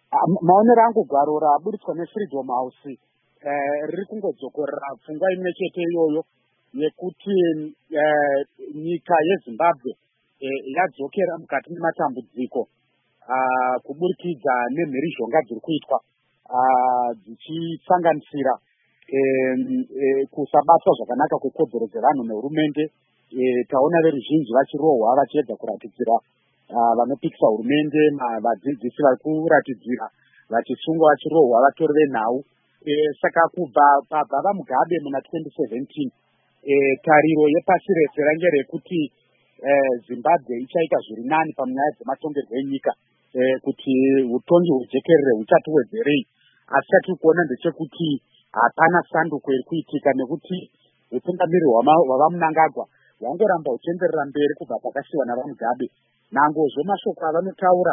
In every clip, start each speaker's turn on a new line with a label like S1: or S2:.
S1: Maonero angu gwaro raburitswa neFreedom House riri kungodzokorera pfungwa imwe chete iyoyo yekuti nyika yeZimbabwe yadzokera mukati mematambudziko kuburikidza nemhirizhonga dziri kuitwa dzichisanganisira kusabatwa zvakanaka kwekodzero dzevanhu nehurumende. Taona veruzhinji vachirohwa vachiedza kuratidzira vanopikisa hurumende, vadzidzisi vari kuratidzira vachisungwa vachirohwa vatori venhau. Saka kubva vaMugabe muna 2017 tariro yepasi rese range rekuti Zimbabwe ichaita zviri nani panyaya dzematongerwo enyika, kuti utongi hujekerere huchati wedzerei. Asi chatiri kuona ndechekuti hapana sanduko iri kuitika, nekuti utungamiri hwavaMnangagwa hwangoramba huchienderera mberi kubva pakasiyiwa navaMugabe. Nangozve mashoko avanotaura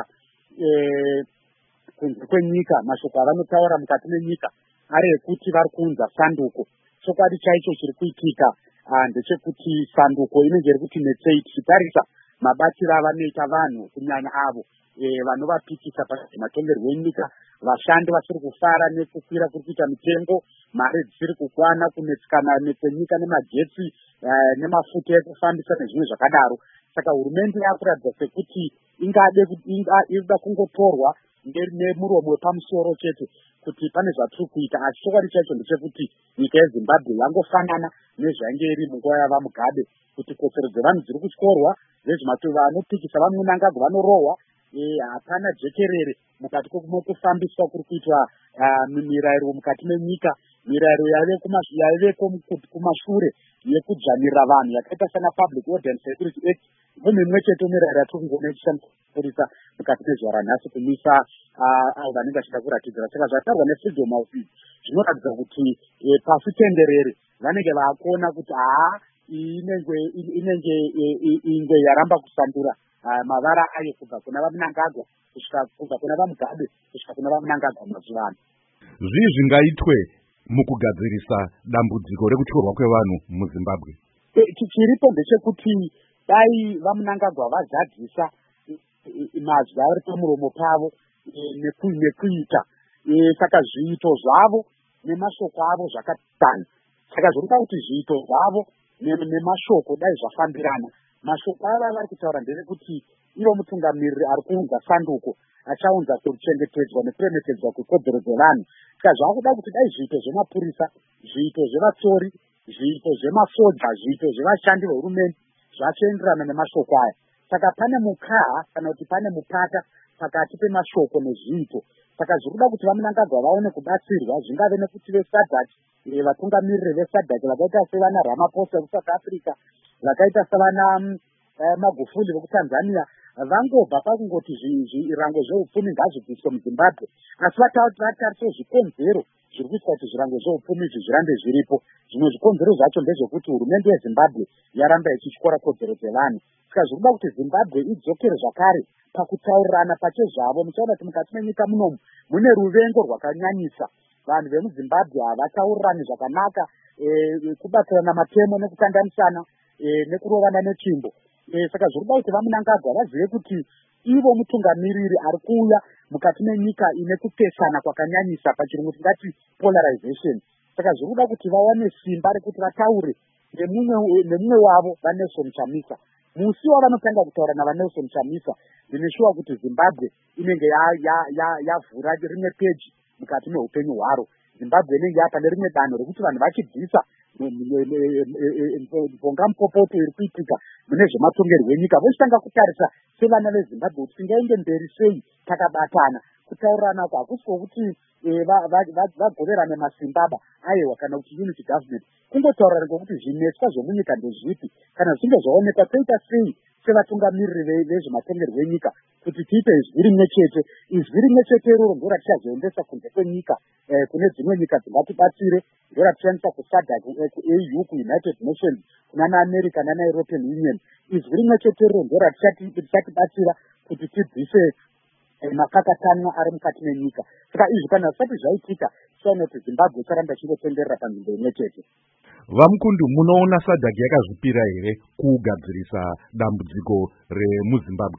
S1: kunze kwenyika, mashoko avanotaura mukati menyika ari ekuti vari kuunza sanduko. Chokwadi chaicho chiri kuitika ndechekuti sanduko inenge iri kuti netsei tichitarisa mabatiro avanoita vanhu, kunyanya avo vanovapikisa pamatongerwo enyika. Vashandi vasiri kufara nekukwira kuri kuita mitengo, mari dzisiri kukwana, kunetsikana nekwenyika nemagetsi nemafuta ekufambisa nezvimwe zvakadaro. Saka hurumende yakuratidza sekuti inoda kungotorwa nemuromo wepamusoro chete kuti pane zvatiri kuita. Asi chokwadi chacho ndechekuti nyika yeZimbabwe yangofanana nezvainge iri munguva yavaMugabe, kuti kodzero dzevanhu dziri kutyorwa, vanopikisa vaMnangagwa vanorohwa. Hapana jekerere mukati kufambiswa kuri kuitwa mirayiro mukati menyika, mirayiro yaive kumashure yekudzvanira vanhu yakaita sana Public Order and Security Act. Mumwe chete mirayiro yatiri kungoona ichishandisa mukati mezuva ranhasi kumisa avo vanenge vachida kuratidzira. Saka zvataurwa neFreedom House zvinoratidza kuti pasi tenderere vanenge vakuona kuti inenge ingwe yaramba kusandura mavara ayo kubva kuna vaMnangagwa kusvika kubva kuna vaMugabe kusvika kuna vaMnangagwa mazuva ano.
S2: Zvii zvingaitwe mukugadzirisa dambudziko rekutyorwa kwevanhu muZimbabwe?
S1: Chiripo ndechekuti dai vaMnangagwa vazadzisa mazwi ari pamuromo pavo nekuita, saka zviito zvavo nemashoko avo zvakatana. Saka zvirikuita kuti zviito zvavo nemashoko dai zvafambirana. Mashoko ava vari kutaura ndevekuti ivo mutungamiriri ari kuunza sanduko achaunza kuchengetedzwa nekuremekedzwa kwekodzero dzevanhu. Saka zvaakuda kuti dai zviito zvemapurisa, zviito zvevatsori, zviito zvemasoja, zviito zvevashandi vehurumende zvachienderana nemashoko aya. Saka pane mukaha kana kuti pane mupata pakati pemashoko nezviito. Saka zvirikuda kuti vaMnangagwa vaone kubatsirwa, zvingave nekuti veSADC, vatungamiriri veSADC vakaita sevana Ramaphosa veSouth Africa, vakaita savana Magufuli vekuTanzania, vangobva pakungoti zvirango zveupfumi ngazvibviswe muZimbabwe, asi vatarise zvikonzero zviri kuitwa kuti zvirango zveupfumi izvi zvirambe zviripo. Zvimwe zvikonzero zvacho ndezvekuti hurumende yeZimbabwe yaramba ichityora kodzero dzevanhu. Saka zvirikuda kuti Zimbabwe idzokere zvakare pakutaurirana pachezvavo. Muchaona kuti mukati menyika munomu mune ruvengo rwakanyanyisa. Vanhu vemuZimbabwe havataurirani zvakanaka, kubatsirana matemo nekukanganisana nekurovana netsvimbo. Saka zvirikuda kuti vaMnangagwa vazive kuti ivo mutungamiriri ari kuuya mukati menyika ine kupesana kwakanyanyisa, pachirungu tingati polarization. Saka zvirikuda kuti vawane simba rekuti vataure nemumwe wavo vaNelson Chamisa. Musi wavanotanga kutaura navaNelson Chamisa, ndineshuwa kuti Zimbabwe inenge yavhura rimwe peji mukati meupenyu hwaro. Zimbabwe inenge yapane rimwe danho rekuti vanhu vachibvisa mpongampopoto iri kuitika mune zvematongerwo enyika vochitanga kutarisa sevana veZimbabwe kuti tingaende mberi sei takabatana. Kutaurirana ako hakusi kwokuti vagoverane masimbaba aiwa kana kuti unity government, kungotaurana kwokuti zvinetswa zvemunyika ndezvipi, kana zvichinge zvaonekwa toita sei sevatungamiriri vezvematongerwo enyika kuti tiite izwi rimwe chete. Izwi rimwe chete iroro ndiro ratichazoendesa kunze kwenyika kune dzimwe nyika dzingatibatsire, ndiro ratichaendesa kuSADC, kuAU, kuUnited Nations, kunana America nana European Union. Izwi rimwe chete iroro ndiro richatibatsira kuti tibvise makakatanwa ari mukati menyika. Saka izvi kana zvisati zvaitika, tichaona kuti Zimbabwe icharamba ichingotenderera panzvimbo imwe chete.
S2: Vamkundu, munoona SADC yakazvipira here kugadzirisa dambudziko remuZimbabwe?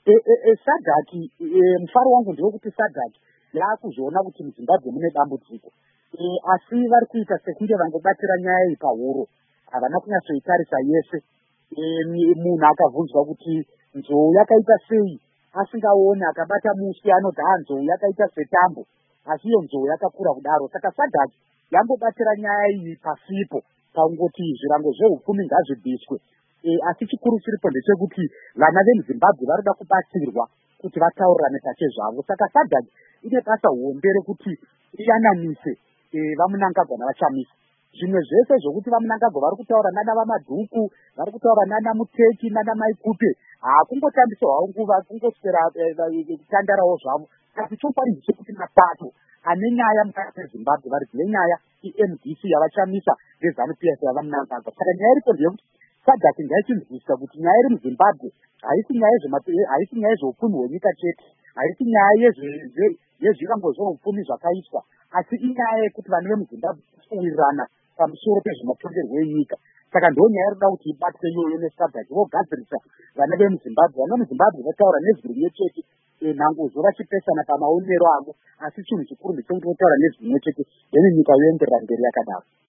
S1: SADC mufaro wangu ndewekuti SADC yakuzoona kuti muZimbabwe mune dambudziko, asi vari kuita sekunge vangobatira nyaya iyi pahuro, havana kunyatsoitarisa yese. Munhu akabvunzwa kuti nzou yakaita sei asingaoni, akabata musi anoti nzou yakaita setambo, asi iyo nzou yakakura kudaro. Saka SADC yangobatira nyaya iyi pasipo pakungoti zvirango zveupfumi ngazvibviswe. Asi chikuru chiripo ndechekuti vana vemuZimbabwe varikuda kubatsirwa kuti vataurirane pachezvavo. Saka SADC ine basa hombe rekuti iyanamise vaMnangagwa navaChamisa. Zvimwe zvese zvokuti vaMnangagwa vari kutaura nana vaMadhuku, vari kutaura nana Muteki nana Maikupe, hakungotambisa havo nguva, kungoswera kutandarawo zvavo. Asi chokwadi chekuti mapato ane nyaya mukati meZimbabwe vari dzine nyaya MDC yavaChamisa neZANU-PF yavaMnangagwa. Saka nyaya iripo ndeyekuti SADC ngaichinzwisisa kuti nyaya iri muZimbabwe haisi nyaya yeupfumi hwenyika chete, haisi nyaya yezvirango zveupfumi zvakaiswa, asi inyaya yekuti vanhu vemuZimbabwe kuwirirana pamusoro pezvematongerwo enyika. Saka ndo nyaya inoda kuti ibatwe iyoyo neSADC vogadzirisa vana vemuZimbabwe. Vana vemuZimbabwe vataura nezwi rimwe chete, nhangozo vachipesana pamaonero avo, asi chinhu chikuru ndechekuti votaura nezwi rimwe chete, then nyika yoenderera mberi yakadaro.